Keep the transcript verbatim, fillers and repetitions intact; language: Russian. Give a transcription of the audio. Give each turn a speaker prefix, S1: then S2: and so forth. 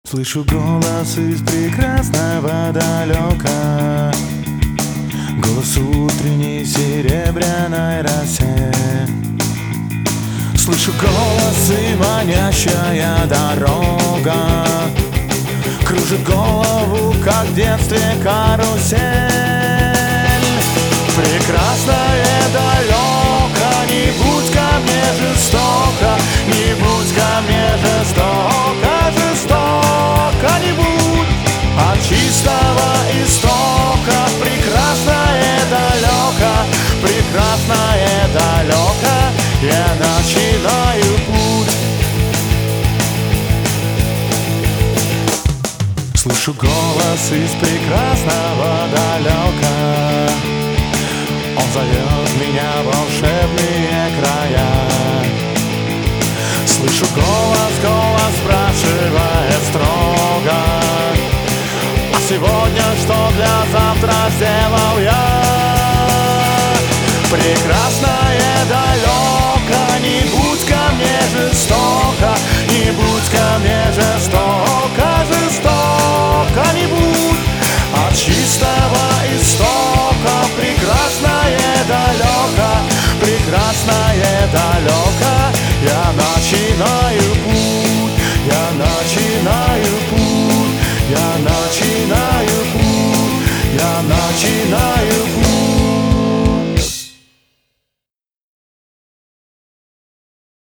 S1: Слышу голос из прекрасного далека, голос утренней серебряной росе. Слышу голос и манящая дорога кружит голову, как в детстве карусель. Прекрасное далеко, не будь ко мне жестоко, не будь ко мне жестоко, жестоко не будь. От чистого истока прекрасное далеко, прекрасное далеко, я начинаю путь. Слышу голос из прекрасного далека, он зовет меня в волшебные края. Слышу голос, голос спрашивает строго: а сегодня что для завтра сделал я? Прекрасно